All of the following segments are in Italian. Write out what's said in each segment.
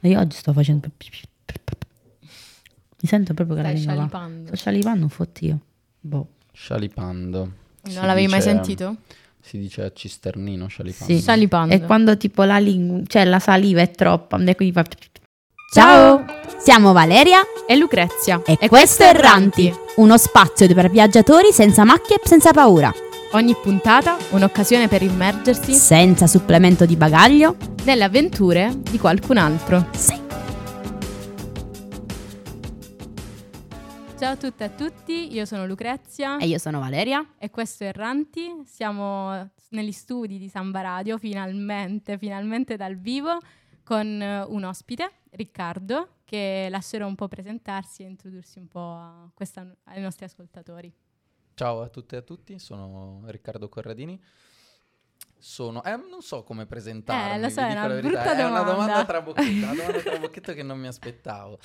Io oggi sto facendo... Mi sento proprio che la Stai lingua va. scialipando. Sto scialipando un fottio. Boh. Scialipando. Non l'avevi mai sentito? Si dice a cisternino scialipando. Sì. Scialipando. E quando tipo la lingua, cioè la saliva è troppa, e quindi fa... Ciao, siamo Valeria E Lucrezia. e questo è Erranti, uno spazio per viaggiatori senza macchie e senza paura, Ogni puntata un'occasione per immergersi senza supplemento di bagaglio. nelle avventure di qualcun altro. Sì. Ciao a tutte e a tutti, io sono Lucrezia E io sono Valeria. e questo è Erranti. Siamo negli studi di Samba Radio, finalmente dal vivo, con un ospite, Riccardo, che lascerò un po' presentarsi e introdursi un po' ai nostri ascoltatori. Ciao a tutte e a tutti, sono Riccardo Corradini. Non so come presentarmi, lo so, vi è dico una la verità. brutta È una domanda. domanda trabocchetto che non mi aspettavo.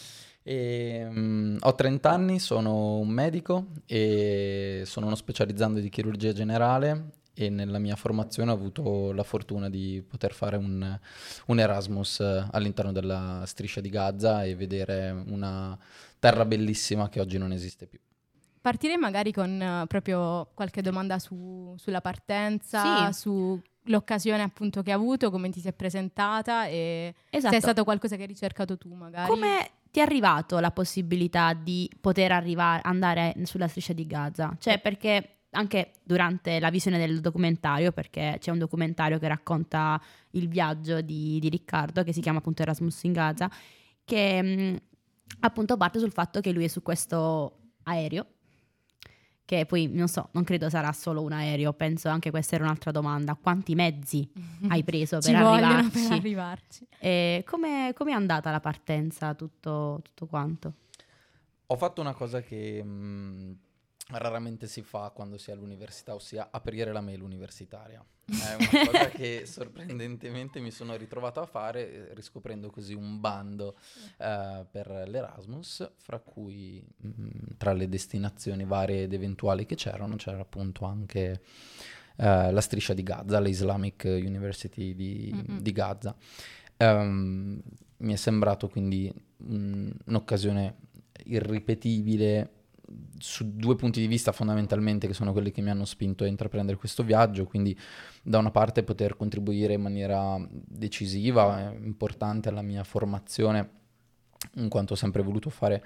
Ho 30 anni, sono un medico e sono uno specializzando di chirurgia generale e nella mia formazione ho avuto la fortuna di poter fare un Erasmus all'interno della striscia di Gaza e vedere una terra bellissima che oggi non esiste più. Partirei magari con proprio qualche domanda sulla partenza, Sì. sull'occasione appunto che hai avuto, come ti sei presentata e se Esatto. è stato qualcosa che hai ricercato tu magari. Come ti è arrivato la possibilità di poter andare sulla striscia di Gaza? Cioè, perché anche durante la visione del documentario, perché c'è un documentario che racconta il viaggio di Riccardo, che si chiama appunto Erasmus in Gaza, che appunto parte sul fatto che lui è su questo aereo, che poi non credo sarà solo un aereo, penso anche questa era un'altra domanda. Quanti mezzi hai preso Ci per vogliono arrivarci? per arrivarci. E come è andata la partenza, tutto quanto? Ho fatto una cosa che raramente si fa quando si è all'università, ossia aprire la mail universitaria. È una cosa che sorprendentemente mi sono ritrovato a fare, riscoprendo così un bando per l'Erasmus, fra cui tra le destinazioni varie ed eventuali che c'era appunto anche la striscia di Gaza, l'Islamic University di Gaza. Mi è sembrato quindi un'occasione irripetibile su due punti di vista fondamentalmente, che sono quelli che mi hanno spinto a intraprendere questo viaggio. Quindi da una parte poter contribuire in maniera decisiva, importante alla mia formazione, in quanto ho sempre voluto fare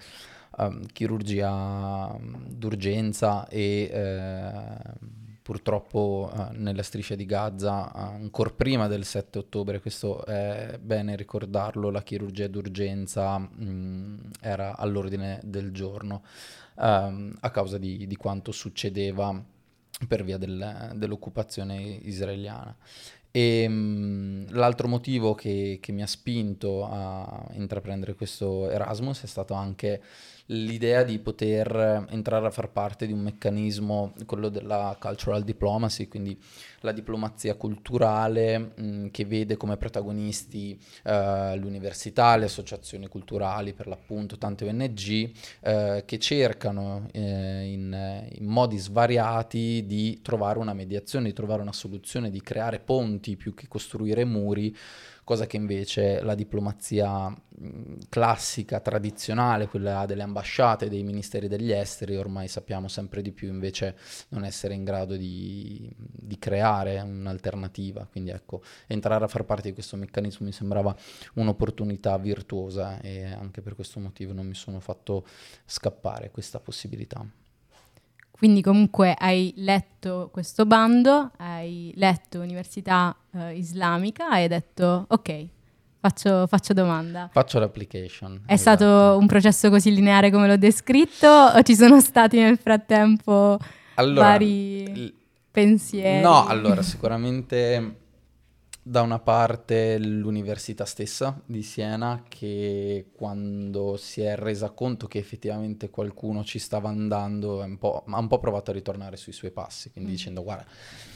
chirurgia d'urgenza e purtroppo nella striscia di Gaza, ancora prima del 7 ottobre, questo è bene ricordarlo, la chirurgia d'urgenza era all'ordine del giorno a causa di quanto succedeva per via dell'occupazione israeliana. E l'altro motivo che mi ha spinto a intraprendere questo Erasmus è stato anche l'idea di poter entrare a far parte di un meccanismo, quello della cultural diplomacy, quindi la diplomazia culturale, che vede come protagonisti l'università, le associazioni culturali, per l'appunto tante ONG, che cercano in modi svariati di trovare una mediazione, di trovare una soluzione, di creare ponti più che costruire muri, cosa che invece la diplomazia classica, tradizionale, quella delle ambasciate, dei ministeri degli esteri, ormai sappiamo sempre di più invece non essere in grado di creare un'alternativa. Quindi ecco, entrare a far parte di questo meccanismo mi sembrava un'opportunità virtuosa e anche per questo motivo non mi sono fatto scappare questa possibilità. Quindi comunque hai letto questo bando, hai letto Università Islamica e hai detto ok, faccio domanda. Faccio l'application. È esatto. stato un processo così lineare come l'ho descritto o ci sono stati nel frattempo vari pensieri? No, allora sicuramente da una parte l'università stessa di Siena, che quando si è resa conto che effettivamente qualcuno ci stava andando ha un po' provato a ritornare sui suoi passi, quindi dicendo guarda,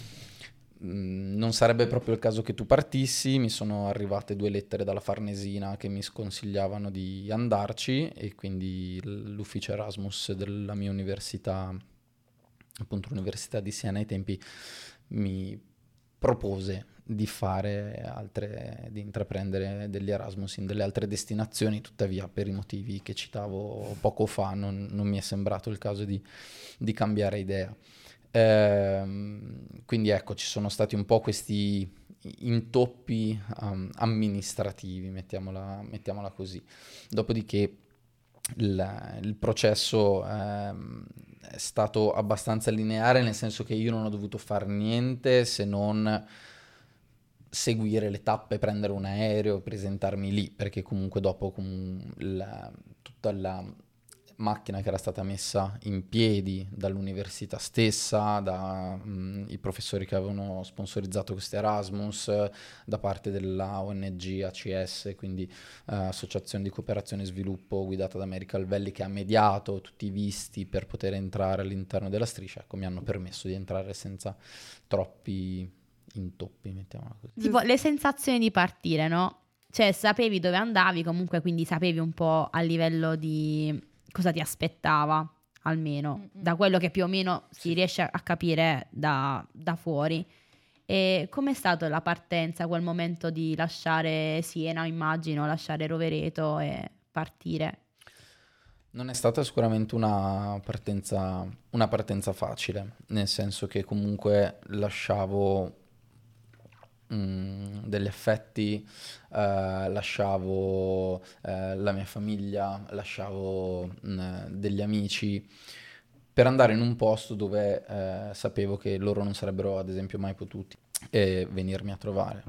non sarebbe proprio il caso che tu partissi. Mi sono arrivate 2 lettere dalla Farnesina che mi sconsigliavano di andarci e quindi l'ufficio Erasmus della mia università, appunto l'università di Siena ai tempi, mi propose di di intraprendere degli Erasmus in delle altre destinazioni, tuttavia per i motivi che citavo poco fa non mi è sembrato il caso di cambiare idea. Quindi ecco, ci sono stati un po' questi intoppi amministrativi, mettiamola così. Dopodiché il processo è stato abbastanza lineare, nel senso che io non ho dovuto fare niente se non seguire le tappe, prendere un aereo, presentarmi lì, perché comunque dopo tutta la macchina che era stata messa in piedi dall'università stessa, dai professori che avevano sponsorizzato questo Erasmus, da parte della ONG ACS, quindi Associazione di Cooperazione e Sviluppo guidata da Medical Valley, che ha mediato tutti i visti per poter entrare all'interno della striscia, ecco, mi hanno permesso di entrare senza troppi intoppi, mettiamola così. Tipo le sensazioni di partire, no? Cioè sapevi dove andavi, comunque, quindi sapevi un po' a livello di cosa ti aspettava, almeno da quello che più o meno si riesce a capire da fuori. E com'è stata la partenza, quel momento di lasciare Siena, immagino, lasciare Rovereto e partire? Non è stata sicuramente una partenza facile, nel senso che comunque lasciavo degli affetti, lasciavo la mia famiglia, lasciavo degli amici per andare in un posto dove sapevo che loro non sarebbero ad esempio mai potuti venirmi a trovare.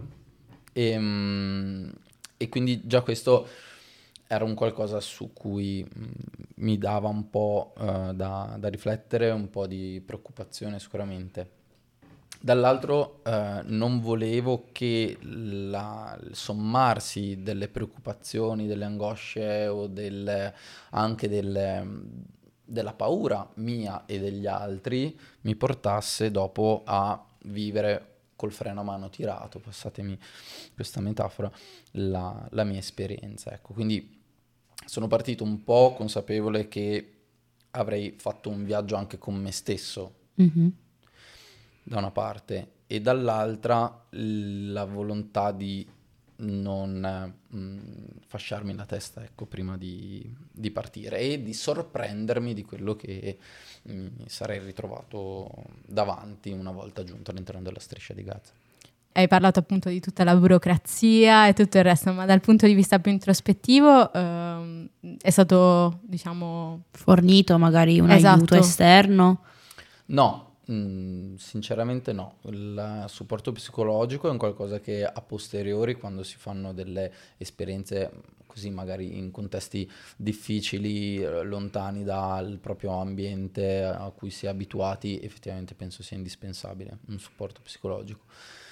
E quindi già questo era un qualcosa su cui mi dava un po' da riflettere, un po' di preoccupazione sicuramente. Dall'altro non volevo che il sommarsi delle preoccupazioni, delle angosce o anche della paura mia e degli altri mi portasse dopo a vivere col freno a mano tirato, passatemi questa metafora, la mia esperienza. Ecco, quindi sono partito un po' consapevole che avrei fatto un viaggio anche con me stesso, da una parte, e dall'altra la volontà di non fasciarmi la testa, ecco, prima di partire, e di sorprendermi di quello che mi sarei ritrovato davanti una volta giunto all'interno della striscia di Gaza. Hai parlato appunto di tutta la burocrazia e tutto il resto, ma dal punto di vista più introspettivo è stato, diciamo... Fornito magari un Esatto. aiuto esterno? No, sinceramente no. Il supporto psicologico è un qualcosa che a posteriori, quando si fanno delle esperienze così magari in contesti difficili, lontani dal proprio ambiente a cui si è abituati, effettivamente penso sia indispensabile un supporto psicologico.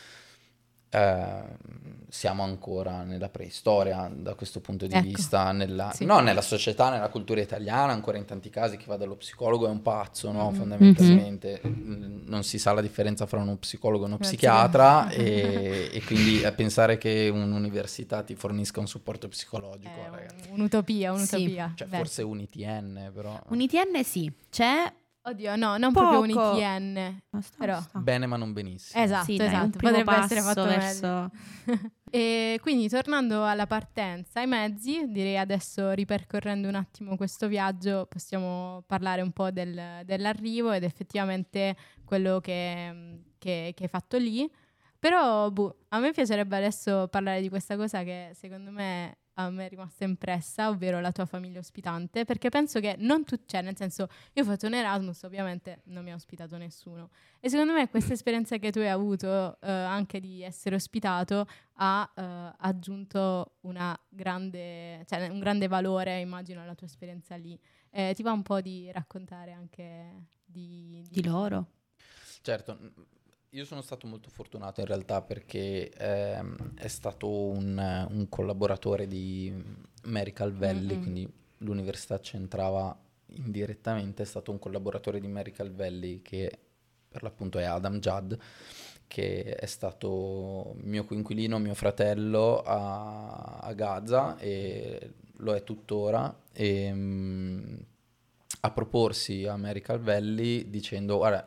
Siamo ancora nella preistoria da questo punto di vista, nella società, nella cultura italiana, ancora in tanti casi chi va dallo psicologo è un pazzo, no? Fondamentalmente non si sa la differenza fra uno psicologo e uno psichiatra e quindi a pensare che un'università ti fornisca un supporto psicologico, ragazzi, un'utopia. Sì. cioè, forse un ITN, però Un ITN sì, c'è. Oddio, no, non Poco. proprio un ITN, però... bene ma non benissimo. Esatto, Sì, dai, un esatto, primo potrebbe essere passo fatto verso... meglio. E quindi tornando alla partenza, ai mezzi, direi adesso, ripercorrendo un attimo questo viaggio, possiamo parlare un po' dell'arrivo ed effettivamente quello che hai fatto lì. Però a me piacerebbe adesso parlare di questa cosa che secondo me a me è rimasta impressa, ovvero la tua famiglia ospitante, perché penso che non c'è, nel senso, io ho fatto un Erasmus, ovviamente non mi ha ospitato nessuno, e secondo me questa esperienza che tu hai avuto, anche di essere ospitato, ha aggiunto un grande valore, immagino, alla tua esperienza lì. Ti va un po' di raccontare anche di loro? Certo. Io sono stato molto fortunato in realtà perché è stato un collaboratore di Medical Valley, quindi l'università c'entrava indirettamente, è stato un collaboratore di Medical Valley che per l'appunto è Adam Judd, che è stato mio coinquilino, mio fratello a Gaza e lo è tuttora, e a proporsi a Medical Valley dicendo: guarda, io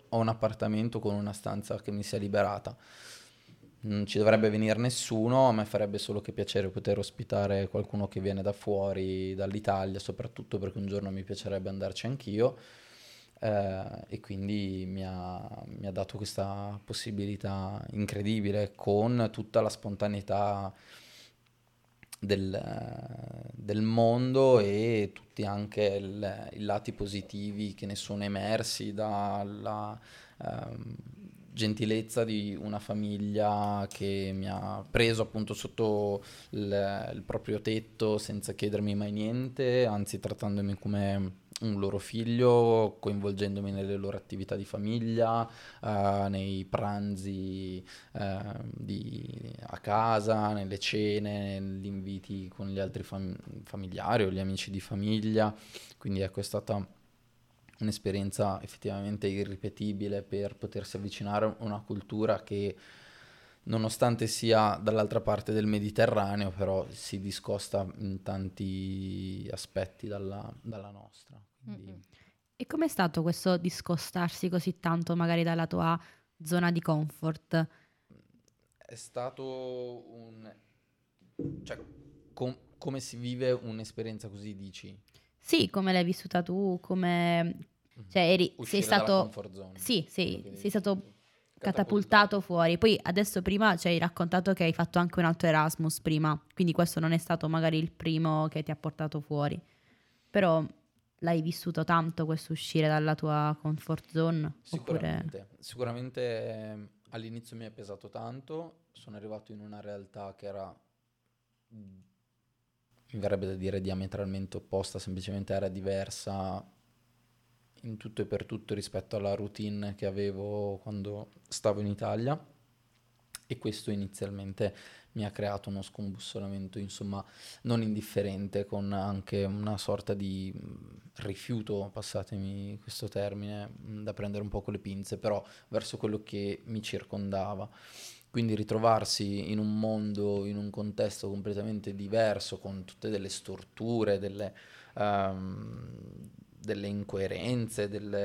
ho un appartamento con una stanza che mi sia liberata. Non ci dovrebbe venire nessuno, a me farebbe solo che piacere poter ospitare qualcuno che viene da fuori, dall'Italia, soprattutto perché un giorno mi piacerebbe andarci anch'io. E quindi mi ha dato questa possibilità incredibile con tutta la spontaneità del mondo e tutti anche i lati positivi che ne sono emersi dalla gentilezza di una famiglia che mi ha preso appunto sotto il proprio tetto senza chiedermi mai niente, anzi trattandomi come un loro figlio, coinvolgendomi nelle loro attività di famiglia, nei pranzi a casa, nelle cene, negli inviti con gli altri familiari o gli amici di famiglia. Quindi ecco, è stata un'esperienza effettivamente irripetibile per potersi avvicinare a una cultura che, nonostante sia dall'altra parte del Mediterraneo, però si discosta in tanti aspetti dalla nostra. Quindi... E com'è stato questo discostarsi così tanto magari dalla tua zona di comfort? È stato cioè, come si vive un'esperienza così, dici? Sì, come l'hai vissuta tu, come... Cioè, sei Uscire stato... dalla comfort zone. Sì, Quello che sei stato dici. catapultato fuori. Poi adesso prima ci hai raccontato che hai fatto anche un altro Erasmus prima, quindi questo non è stato magari il primo che ti ha portato fuori. Però l'hai vissuto tanto questo uscire dalla tua comfort zone? Sicuramente all'inizio mi è pesato tanto, sono arrivato in una realtà che era, mi verrebbe da dire, diametralmente opposta, semplicemente era diversa in tutto e per tutto rispetto alla routine che avevo quando stavo in Italia, e questo inizialmente mi ha creato uno scombussolamento, insomma, non indifferente, con anche una sorta di rifiuto, passatemi questo termine, da prendere un po' con le pinze, però verso quello che mi circondava. Quindi ritrovarsi in un mondo, in un contesto completamente diverso, con tutte delle storture, delle incoerenze,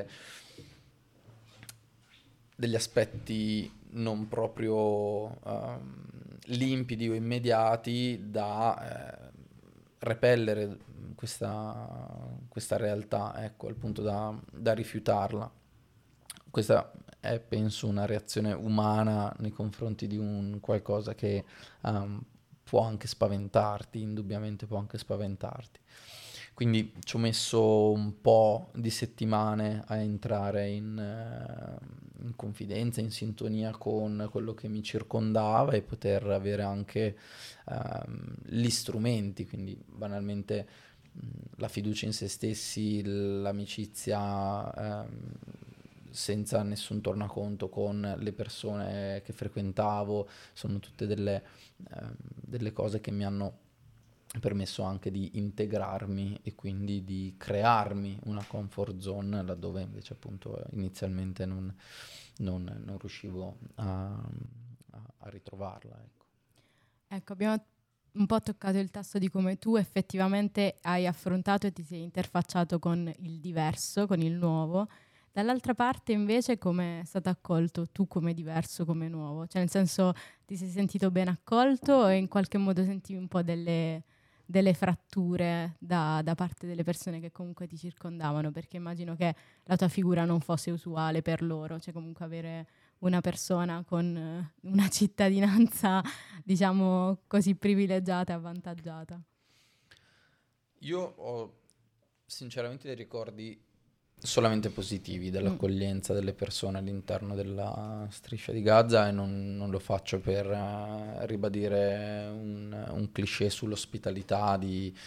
degli aspetti non proprio limpidi o immediati, da repellere questa realtà, ecco, al punto da rifiutarla. Questa è, penso, una reazione umana nei confronti di un qualcosa che può anche spaventarti, indubbiamente può anche spaventarti. Quindi ci ho messo un po' di settimane a entrare in confidenza, in sintonia con quello che mi circondava e poter avere anche gli strumenti, quindi banalmente la fiducia in se stessi, l'amicizia senza nessun tornaconto con le persone che frequentavo. Sono tutte delle cose che mi hanno permesso anche di integrarmi e quindi di crearmi una comfort zone laddove invece appunto inizialmente non riuscivo a ritrovarla. Ecco, abbiamo un po' toccato il tasto di come tu effettivamente hai affrontato e ti sei interfacciato con il diverso, con il nuovo. Dall'altra parte invece come è stato accolto tu come diverso, come nuovo? Cioè nel senso, ti sei sentito ben accolto e in qualche modo sentivi un po' delle fratture da parte delle persone che comunque ti circondavano? Perché immagino che la tua figura non fosse usuale per loro, cioè comunque avere una persona con una cittadinanza, diciamo così, privilegiata e avvantaggiata. Io ho sinceramente dei ricordi solamente positivi dell'accoglienza delle persone all'interno della striscia di Gaza, e non lo faccio per ribadire un cliché sull'ospitalità di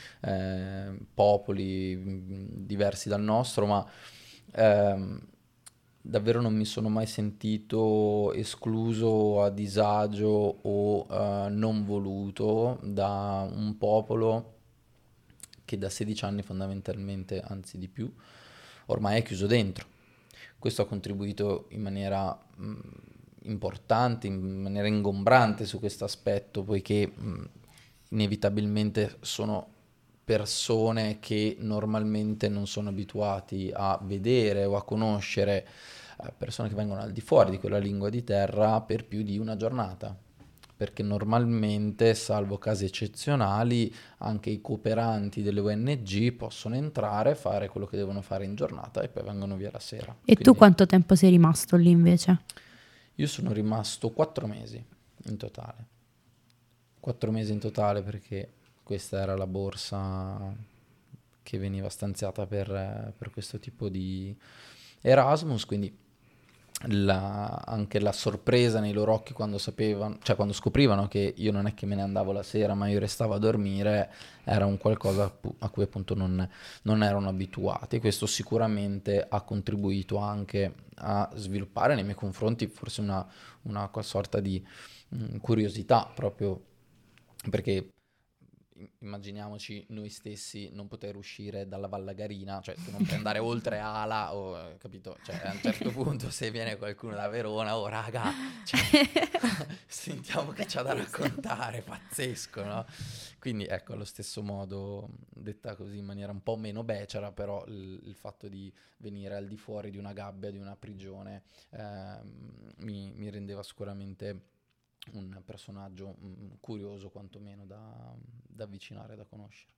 popoli diversi dal nostro, ma davvero non mi sono mai sentito escluso, a disagio o non voluto da un popolo che da 16 anni fondamentalmente, anzi di più, ormai è chiuso dentro. Questo ha contribuito in maniera importante, in maniera ingombrante su questo aspetto, poiché inevitabilmente sono persone che normalmente non sono abituati a vedere o a conoscere persone che vengono al di fuori di quella lingua di terra per più di una giornata, perché normalmente, salvo casi eccezionali, anche i cooperanti delle ONG possono entrare, fare quello che devono fare in giornata e poi vengono via la sera. E tu quanto tempo sei rimasto lì invece? Io sono rimasto 4 mesi in totale. 4 mesi in totale perché questa era la borsa che veniva stanziata per questo tipo di Erasmus, quindi anche la sorpresa nei loro occhi quando sapevano, cioè quando scoprivano che io non è che me ne andavo la sera ma io restavo a dormire, era un qualcosa a cui appunto non erano abituati. Questo sicuramente ha contribuito anche a sviluppare nei miei confronti forse una sorta di curiosità, proprio perché immaginiamoci noi stessi non poter uscire dalla Vallagarina, cioè tu non puoi andare oltre Ala, capito? Cioè a un certo punto se viene qualcuno da Verona, oh raga, cioè, sentiamo che c'ha da raccontare, pazzesco, no? Quindi ecco, allo stesso modo, detta così in maniera un po' meno becera, però il fatto di venire al di fuori di una gabbia, di una prigione, mi rendeva sicuramente un personaggio curioso quantomeno da avvicinare, da conoscere.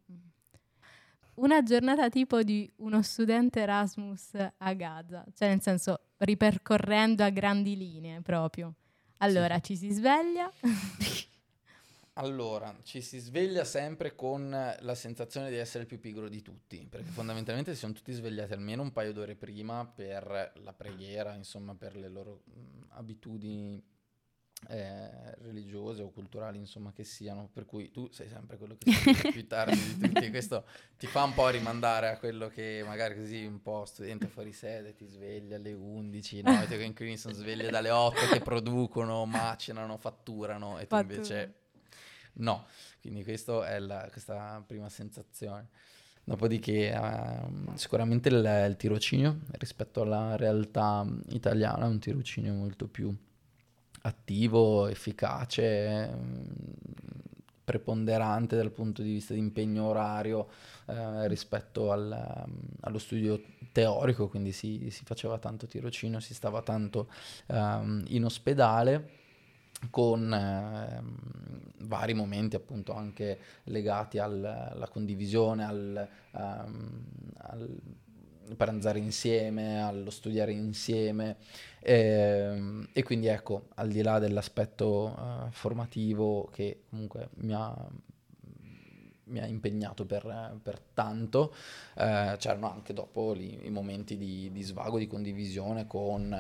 Una giornata tipo di uno studente Erasmus a Gaza, cioè nel senso ripercorrendo a grandi linee proprio. Allora, Sì. ci si sveglia. Allora, ci si sveglia sempre con la sensazione di essere il più pigro di tutti, perché fondamentalmente si sono tutti svegliati almeno un paio d'ore prima per la preghiera, insomma per le loro abitudini religiose o culturali, insomma, che siano, per cui tu sei sempre quello che si più tardi di tutti. Questo ti fa un po' rimandare a quello che magari così un po' studente fuori sede ti sveglia alle 11, no? E te inquilini sono sveglie dalle 8 che producono, macinano, fatturano e tu invece no. Quindi questo è questa prima sensazione. Dopodiché sicuramente il tirocinio rispetto alla realtà italiana è un tirocinio molto più attivo, efficace, preponderante dal punto di vista di impegno orario rispetto allo studio teorico, quindi si faceva tanto tirocinio, si stava tanto in ospedale, con vari momenti appunto anche legati alla condivisione, al pranzare insieme, allo studiare insieme, e quindi ecco, al di là dell'aspetto formativo che comunque mi ha impegnato per tanto, c'erano anche dopo i momenti di svago, di condivisione con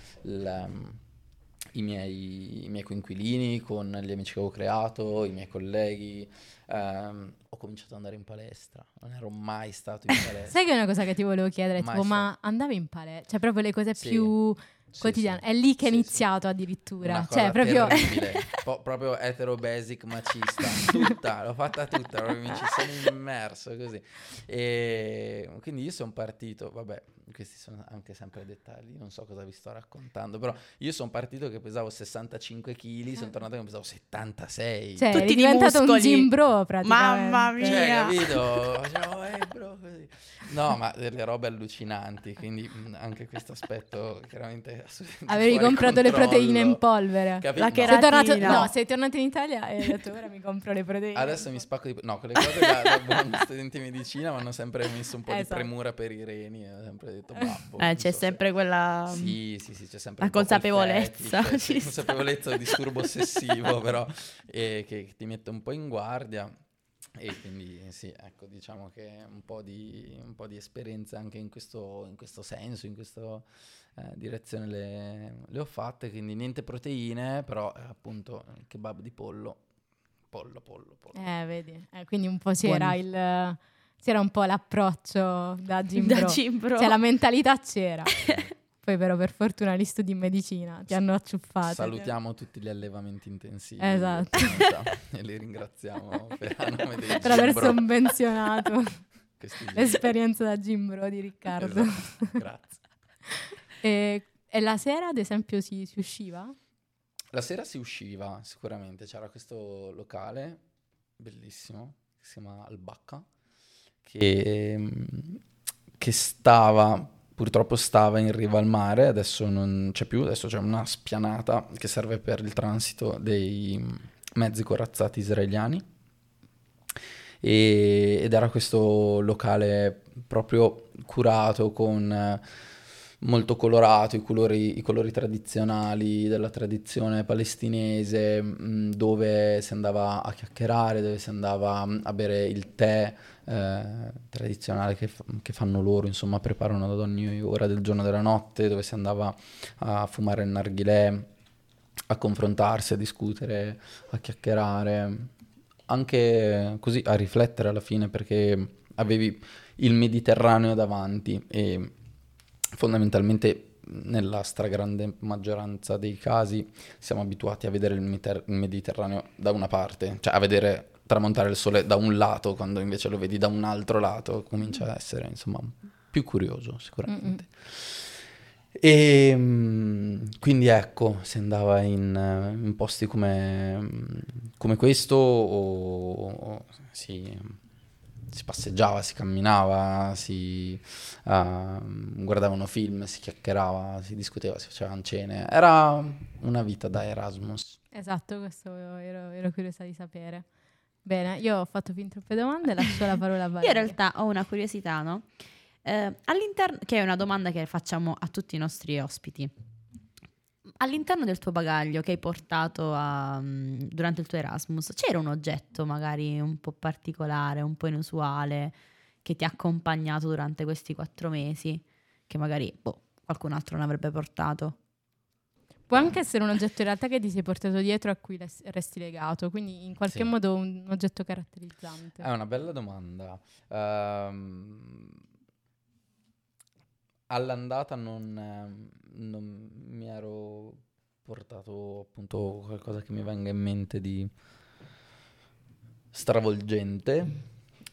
i miei coinquilini, con gli amici che avevo creato, i miei colleghi. Ho cominciato ad andare in palestra, non ero mai stato in palestra. Sai che è una cosa che ti volevo chiedere, Mai tipo, stato. ma andavi in palestra? Cioè proprio le cose Sì. più Sì, quotidiane. sì. È lì che è Sì, iniziato sì. addirittura. Una Cioè cosa proprio... terribile, proprio etero basic macista, tutta, l'ho fatta tutta, proprio mi ci sono immerso così. E quindi io sono partito, vabbè, questi sono anche sempre dettagli, non so cosa vi sto raccontando, però io sono partito che pesavo 65 kg, sono tornato che pesavo 76. Cioè, Tutti eri di diventato un muscoli. gym bro praticamente. Mamma mia. Cioè, capito? Facevo, bro, così. No, ma delle robe allucinanti, quindi anche questo aspetto chiaramente assolutamente Avevi fuori comprato le controllo. proteine in polvere. Capito? La No. Sei tornato, cheratina. no, sei tornato in Italia e hai detto ora mi compro le proteine. Adesso mi spacco no, quelle cose da buon studente di medicina mi hanno sempre messo un po' di Esatto. premura per i reni, ho sempre detto babbo. C'è non so sempre quella... Sì, c'è sempre la un po' quel consapevolezza, fetish, ci sta. consapevolezza o disturbo ossessivo, però che ti mette un po' in guardia. E quindi sì, ecco, diciamo che un po' di esperienze anche in questo senso, in questa direzione le ho fatte, quindi niente proteine, però appunto il kebab di pollo. Vedi, quindi un po' c'era un po' l'approccio da gym bro. Da gym bro. Cioè la mentalità c'era. Poi però per fortuna gli studi in medicina ti hanno acciuffato. Salutiamo tutti gli allevamenti intensivi. Esatto. E li ringraziamo a nome dei Per aver gym bro. sovvenzionato Questi gym. l'esperienza da gym bro di Riccardo. Esatto, grazie. E la sera, ad esempio, si usciva? La sera si usciva, sicuramente. C'era questo locale bellissimo che si chiama Albacca, che stava purtroppo stava in riva al mare, adesso non c'è più, adesso c'è una spianata che serve per il transito dei mezzi corazzati israeliani. Ed era questo locale proprio curato con molto colorato, i colori tradizionali della tradizione palestinese, dove si andava a chiacchierare, dove si andava a bere il tè tradizionale che fanno loro, insomma, preparano ad ogni ora del giorno e della notte, dove si andava a fumare il narghilè, a confrontarsi, a discutere, a chiacchierare, anche così a riflettere alla fine, perché avevi il Mediterraneo davanti e fondamentalmente nella stragrande maggioranza dei casi siamo abituati a vedere il Mediterraneo da una parte, cioè a vedere tramontare il sole da un lato, quando invece lo vedi da un altro lato comincia a essere, insomma, più curioso sicuramente. E quindi ecco, si andava in posti come questo o si passeggiava, si camminava, si guardavano film, si chiacchierava, si discuteva, si facevano cene. Era una vita da Erasmus. Esatto, questo ero curiosa di sapere. Bene, io ho fatto fin troppe domande, lascio la parola a Io in Valeria. realtà ho una curiosità, no? All'interno, che è una domanda che facciamo a tutti i nostri ospiti. All'interno del tuo bagaglio che hai portato durante il tuo Erasmus, c'era un oggetto magari un po' particolare, un po' inusuale, che ti ha accompagnato durante questi 4 mesi, che magari qualcun altro non avrebbe portato? Può anche essere un oggetto in realtà che ti sei portato dietro a cui resti legato, quindi in qualche Sì. modo un oggetto caratterizzante. È una bella domanda. All'andata non mi ero portato appunto qualcosa che mi venga in mente di stravolgente.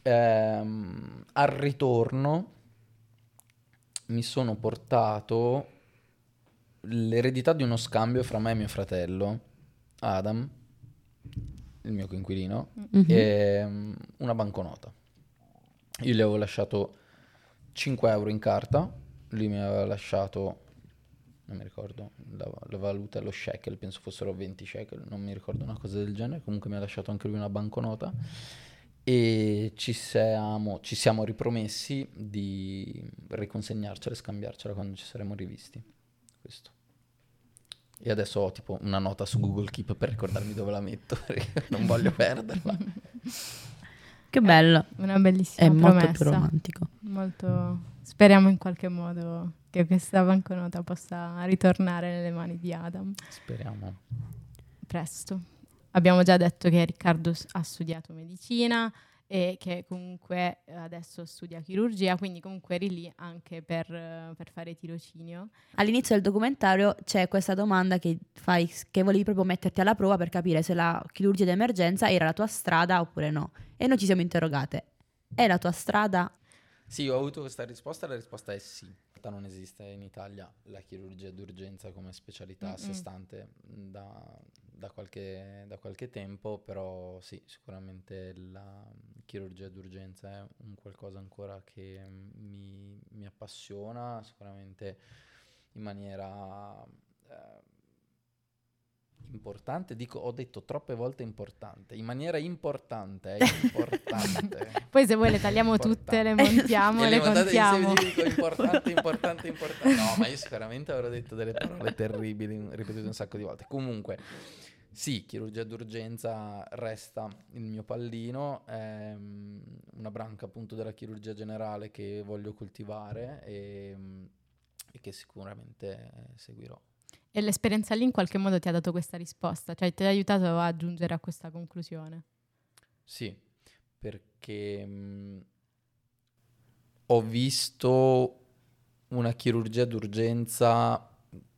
Al ritorno mi sono portato l'eredità di uno scambio fra me e mio fratello, Adam, il mio coinquilino, e una banconota. Io gli avevo lasciato 5 euro in carta, lui mi aveva lasciato, non mi ricordo, la valuta, lo shekel, penso fossero 20 shekel, non mi ricordo, una cosa del genere. Comunque mi ha lasciato anche lui una banconota e ci siamo ripromessi di riconsegnarcela e scambiarcela quando ci saremo rivisti. Questo. E adesso ho tipo una nota su Google Keep per ricordarmi dove la metto, perché non voglio perderla. Che bello. Una bellissima È molto promessa. più romantico. Molto. Speriamo in qualche modo che questa banconota possa ritornare nelle mani di Adam Speriamo. presto. Abbiamo già detto che Riccardo ha studiato medicina e che comunque adesso studia chirurgia, quindi comunque eri lì anche per fare tirocinio. All'inizio del documentario c'è questa domanda che fai, che volevi proprio metterti alla prova per capire se la chirurgia d'emergenza era la tua strada oppure no. E noi ci siamo interrogate. È la tua strada? Sì, ho avuto questa risposta, la risposta è sì. In realtà non esiste in Italia la chirurgia d'urgenza come specialità a sé stante da qualche tempo, però sì, sicuramente la chirurgia d'urgenza è un qualcosa ancora che mi appassiona, sicuramente in maniera importante, ho detto troppe volte importante, in maniera importante, è importante. Poi se vuoi le tagliamo tutte, le montiamo e le contiamo. Dico importante. No, ma io sicuramente avrò detto delle parole terribili, ripetute un sacco di volte. Comunque, sì, chirurgia d'urgenza resta il mio pallino, è una branca appunto della chirurgia generale che voglio coltivare e che sicuramente seguirò. E l'esperienza lì in qualche modo ti ha dato questa risposta, cioè ti ha aiutato a giungere a questa conclusione? Sì, perché ho visto una chirurgia d'urgenza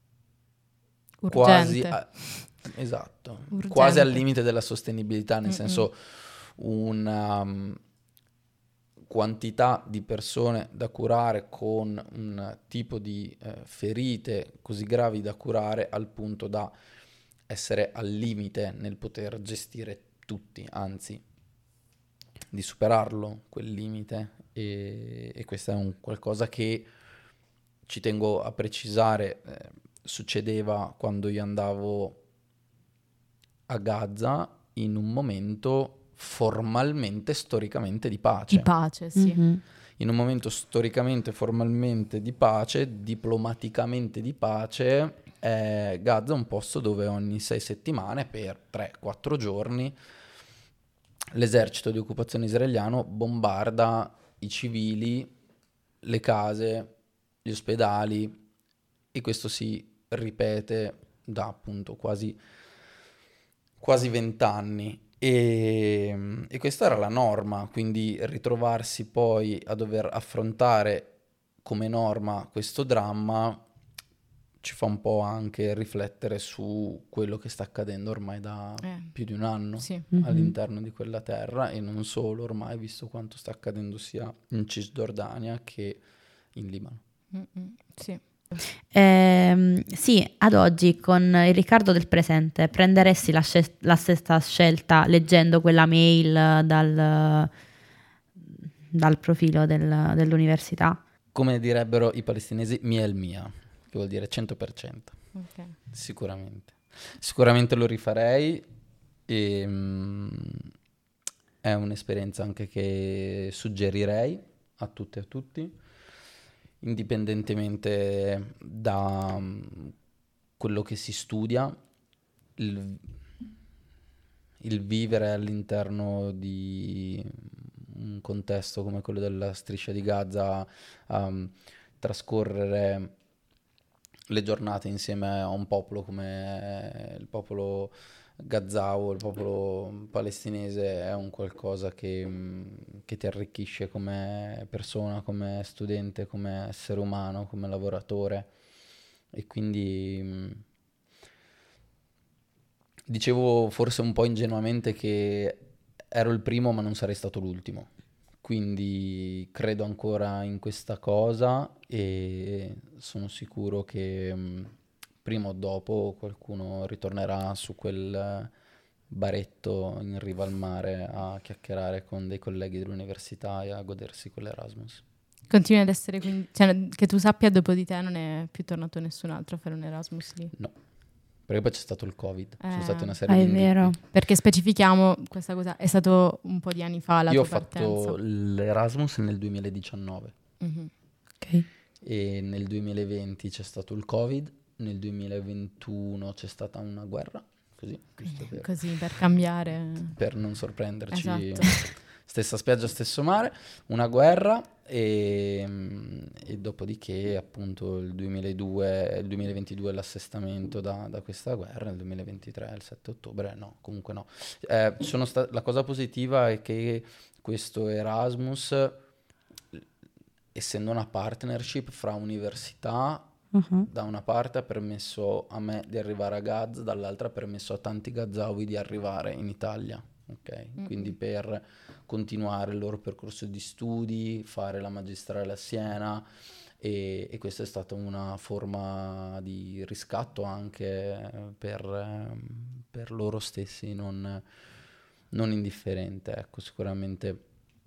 quasi esatto, Urgente. quasi al limite della sostenibilità, nel senso una quantità di persone da curare con un tipo di ferite così gravi da curare al punto da essere al limite nel poter gestire tutti, anzi di superarlo quel limite, e questo è un qualcosa che ci tengo a precisare, succedeva quando io andavo a Gaza in un momento formalmente, storicamente di pace. Di pace, sì. Mhm. In un momento storicamente, formalmente di pace, diplomaticamente di pace, Gaza è un posto dove ogni 6 settimane, per 3-4 giorni, l'esercito di occupazione israeliano bombarda i civili, le case, gli ospedali, e questo si ripete da appunto quasi 20 anni. E questa era la norma, quindi ritrovarsi poi a dover affrontare come norma questo dramma ci fa un po' anche riflettere su quello che sta accadendo ormai da più di un anno Sì. all'interno di quella terra, e non solo ormai, visto quanto sta accadendo sia in Cisgiordania che in Libano. Sì. Sì, ad oggi con il Riccardo del presente prenderesti la stessa scelta leggendo quella mail dal profilo dell'università? Come direbbero i palestinesi, miel mia, che vuol dire 100%. Ok. Sicuramente lo rifarei, e è un'esperienza anche che suggerirei a tutte e a tutti, indipendentemente da quello che si studia, il vivere all'interno di un contesto come quello della Striscia di Gaza, trascorrere le giornate insieme a un popolo come il popolo gazzao, il popolo palestinese, è un qualcosa che ti arricchisce come persona, come studente, come essere umano, come lavoratore. E quindi dicevo forse un po' ingenuamente che ero il primo ma non sarei stato l'ultimo. Quindi credo ancora in questa cosa e sono sicuro che prima o dopo qualcuno ritornerà su quel baretto in riva al mare a chiacchierare con dei colleghi dell'università e a godersi quell'Erasmus. Continui ad essere quindi, cioè, che tu sappia, dopo di te non è più tornato nessun altro a fare un Erasmus lì. No, perché poi c'è stato il Covid, sono state una è serie di indugli. vero. Perché specifichiamo questa cosa, è stato un po' di anni fa la Io ho tua partenza. fatto l'Erasmus nel 2019 Mhm. Ok. e nel 2020 c'è stato il Covid, nel 2021 c'è stata una guerra, così, giusto Così per cambiare. per non sorprenderci. Esatto. Stessa spiaggia, stesso mare, una guerra e dopodiché appunto il 2022 l'assestamento da questa guerra, il 2023 il 7 ottobre, no, comunque no. La cosa positiva è che questo Erasmus, essendo una partnership fra università, da una parte ha permesso a me di arrivare a Gaza, dall'altra ha permesso a tanti gazawi di arrivare in Italia. Ok, quindi per continuare il loro percorso di studi, fare la magistrale a Siena, e questa è stata una forma di riscatto anche per loro stessi, non indifferente. Ecco, sicuramente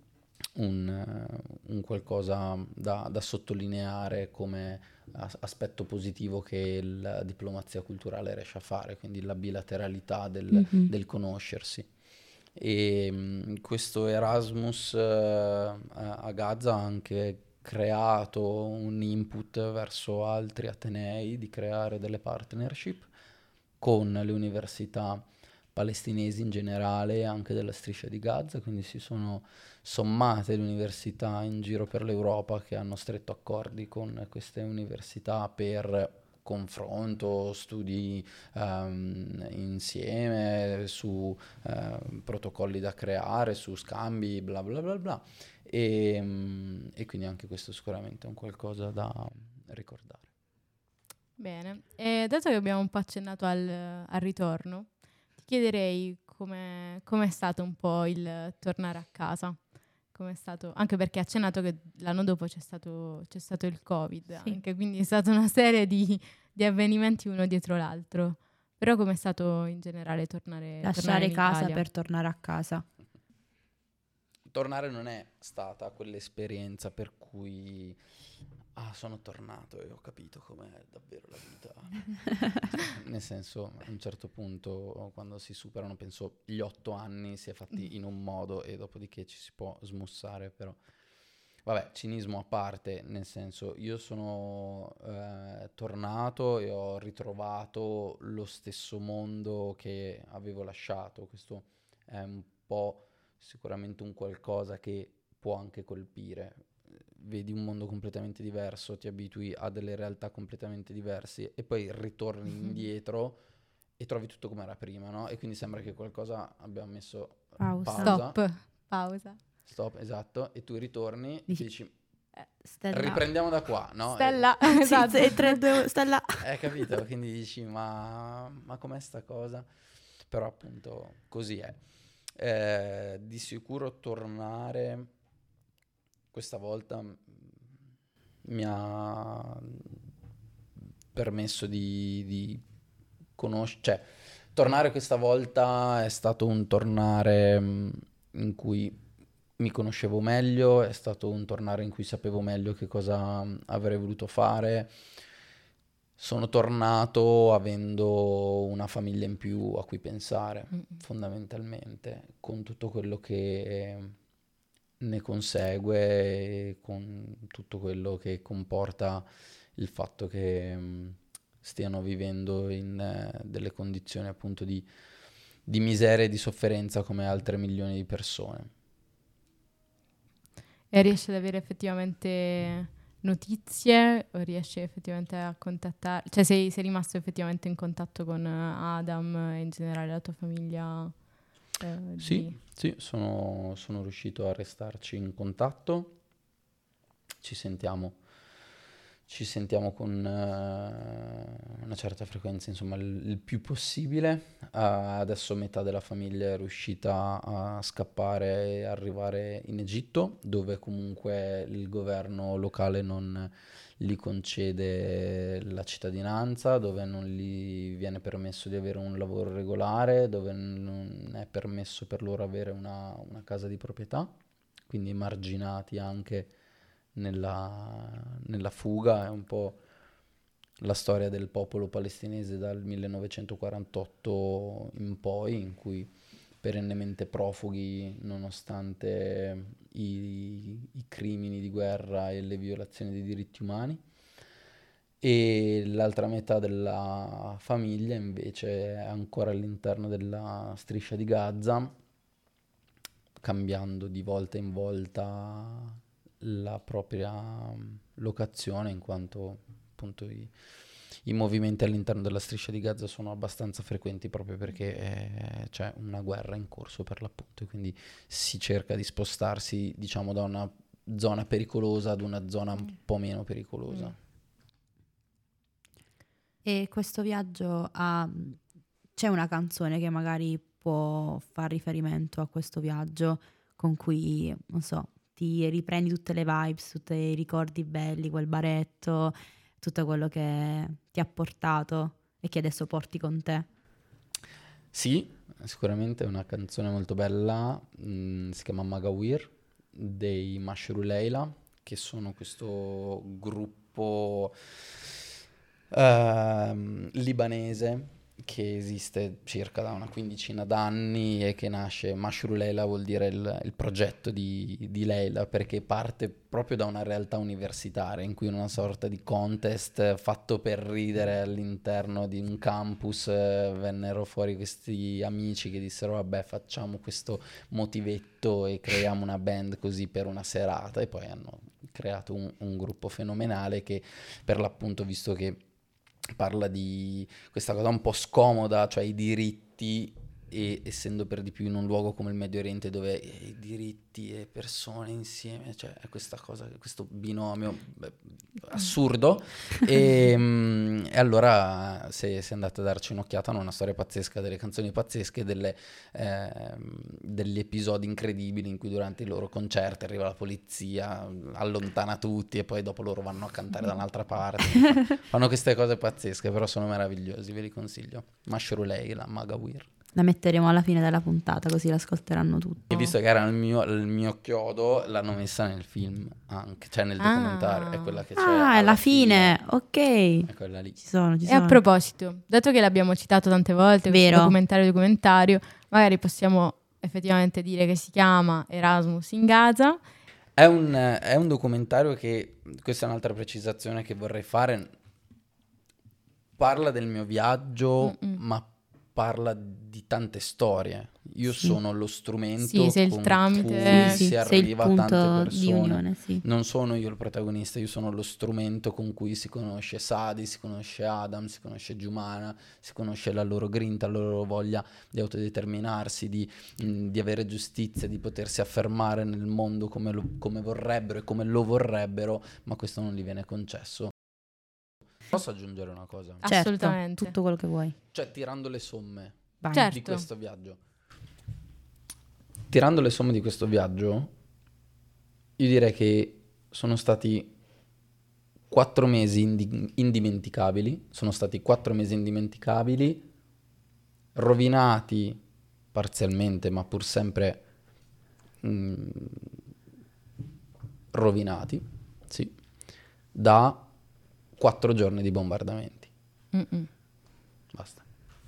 un qualcosa da sottolineare come aspetto positivo che la diplomazia culturale riesce a fare, quindi la bilateralità del conoscersi. E questo Erasmus a Gaza ha anche creato un input verso altri atenei di creare delle partnership con le università palestinesi in generale e anche della Striscia di Gaza, quindi si sono sommate le università in giro per l'Europa che hanno stretto accordi con queste università per confronto, studi insieme su protocolli da creare, su scambi, bla bla bla bla, e quindi anche questo sicuramente è un qualcosa da ricordare. Bene, e dato che abbiamo un po' accennato al ritorno, ti chiederei com'è stato un po' il tornare a casa. Com'è stato? Anche perché hai accennato che l'anno dopo c'è stato il Covid, Sì. anche, quindi è stata una serie di avvenimenti uno dietro l'altro. Però com'è stato in generale tornare Lasciare in casa Italia? per tornare a casa. Tornare non è stata quell'esperienza per cui Sono tornato e ho capito com'è davvero la vita. Nel senso, a un certo punto, quando si superano, penso, gli 8 anni, si è fatti in un modo e dopodiché ci si può smussare, però. Vabbè, cinismo a parte, nel senso, io sono tornato e ho ritrovato lo stesso mondo che avevo lasciato. Questo è un po' sicuramente un qualcosa che può anche colpire. Vedi un mondo completamente diverso, ti abitui a delle realtà completamente diverse e poi ritorni indietro e trovi tutto come era prima, no? E quindi sembra che qualcosa abbia messo pausa. Stop, esatto, e tu ritorni e dici Stella. riprendiamo da qua, no? Stella, Esatto. 3, 2, Stella. Capito? Quindi dici ma com'è sta cosa? Però appunto così è. Di sicuro tornare questa volta mi ha permesso di conoscere, cioè tornare questa volta è stato un tornare in cui mi conoscevo meglio, è stato un tornare in cui sapevo meglio che cosa avrei voluto fare. Sono tornato avendo una famiglia in più a cui pensare, fondamentalmente, con tutto quello che ne consegue e con tutto quello che comporta il fatto che stiano vivendo in delle condizioni appunto di miseria e di sofferenza come altre milioni di persone. E riesci ad avere effettivamente notizie o riesci effettivamente a contattare? Cioè sei rimasto effettivamente in contatto con Adam e in generale la tua famiglia? Sì, sono riuscito a restarci in contatto, ci sentiamo con una certa frequenza, insomma, il più possibile. Adesso metà della famiglia è riuscita a scappare e arrivare in Egitto, dove comunque il governo locale non gli concede la cittadinanza, dove non gli viene permesso di avere un lavoro regolare, dove non è permesso per loro avere una casa di proprietà, quindi emarginati anche nella fuga. È un po' la storia del popolo palestinese dal 1948 in poi, in cui perennemente profughi nonostante i crimini di guerra e le violazioni dei diritti umani. E l'altra metà della famiglia invece è ancora all'interno della striscia di Gaza, cambiando di volta in volta la propria locazione, in quanto appunto i movimenti all'interno della striscia di Gaza sono abbastanza frequenti proprio perché c'è una guerra in corso per l'appunto, e quindi si cerca di spostarsi, diciamo, da una zona pericolosa ad una zona un po' meno pericolosa. E questo viaggio c'è una canzone che magari può far riferimento a questo viaggio, con cui, non so, ti riprendi tutte le vibes, tutti i ricordi belli, quel baretto, tutto quello che ti ha portato e che adesso porti con te? Sì, sicuramente è una canzone molto bella, si chiama Magawir, dei Mashru Leila, che sono questo gruppo libanese che esiste circa da una quindicina d'anni e che nasce, Mashru Leila vuol dire il progetto di Leila, perché parte proprio da una realtà universitaria in cui in una sorta di contest fatto per ridere all'interno di un campus vennero fuori questi amici che dissero vabbè, facciamo questo motivetto e creiamo una band così per una serata, e poi hanno creato un gruppo fenomenale che per l'appunto, visto che parla di questa cosa un po' scomoda, cioè i diritti, e essendo per di più in un luogo come il Medio Oriente dove i diritti e persone insieme, cioè è questa cosa, questo binomio assurdo, e allora se andate a darci un'occhiata, hanno una storia pazzesca, delle canzoni pazzesche, degli episodi incredibili in cui durante i loro concerti arriva la polizia, allontana tutti e poi dopo loro vanno a cantare da un'altra parte, fanno queste cose pazzesche, però sono meravigliosi, ve li consiglio. Mashru Leila, Magawir. La metteremo alla fine della puntata, così l'ascolteranno tutti. E visto che era il mio chiodo, l'hanno messa nel film anche, cioè nel documentario, è quella che c'è Ah, alla fine, ok. È quella lì. Ci sono. E a proposito, dato che l'abbiamo citato tante volte, questo Vero. documentario, magari possiamo effettivamente dire che si chiama Erasmus in Gaza. È un documentario che, questa è un'altra precisazione che vorrei fare, parla del mio viaggio, ma parla di tante storie. Io sono lo strumento sei il con tramite. cui si sei il arriva a punto tante persone. di unione, sì. Non sono io il protagonista, io sono lo strumento con cui si conosce Sadi, si conosce Adam, si conosce Giumana, si conosce la loro grinta, la loro voglia di autodeterminarsi, di avere giustizia, di potersi affermare nel mondo come vorrebbero e come lo vorrebbero, ma questo non gli viene concesso. Posso aggiungere una cosa? Certo, Assolutamente. tutto quello che vuoi. Cioè, tirando le somme Vai. Certo. di questo viaggio. Tirando le somme di questo viaggio, io direi che sono stati 4 mesi indimenticabili. Sono stati 4 mesi indimenticabili, rovinati parzialmente, ma pur sempre rovinati, sì, da 4 giorni di bombardamenti. Basta.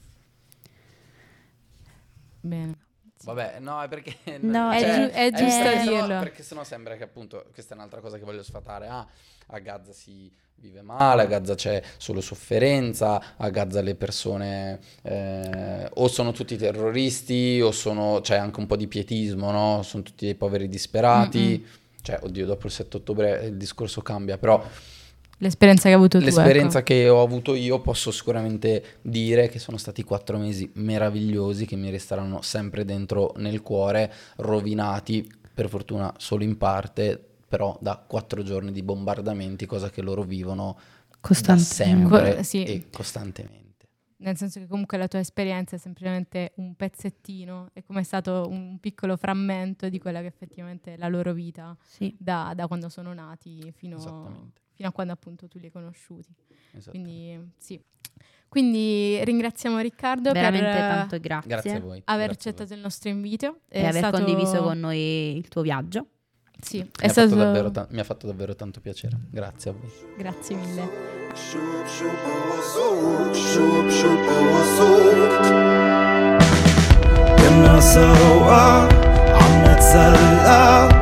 Bene. Vabbè, no, è perché... No, è giusto dirlo. Perché sennò sembra che appunto, questa è un'altra cosa che voglio sfatare, a Gaza si vive male, a Gaza c'è solo sofferenza, a Gaza le persone o sono tutti terroristi o c'è anche un po' di pietismo, no? Sono tutti dei poveri disperati. Cioè, oddio, dopo il 7 ottobre il discorso cambia, però... L'esperienza che hai avuto tu, L'esperienza ecco. che ho avuto io, posso sicuramente dire che sono stati 4 mesi meravigliosi che mi resteranno sempre dentro nel cuore, rovinati per fortuna solo in parte, però da 4 giorni di bombardamenti, cosa che loro vivono da sempre Sì. e costantemente. Nel senso che comunque la tua esperienza è semplicemente un pezzettino, è come stato un piccolo frammento di quella che effettivamente è la loro vita, Sì. da quando sono nati fino Esattamente. a quando appunto tu li hai conosciuti. Esattamente. Quindi sì. Quindi ringraziamo Riccardo Veramente per tanto grazie. Grazie a voi. aver grazie a accettato voi. il nostro invito E aver condiviso con noi il tuo viaggio. Sì, Mi è ha stato fatto davvero tanto piacere. Grazie a voi. Grazie mille. شوب شوب وصوك شوب شوب وصوك كنا سوا عم نتسلى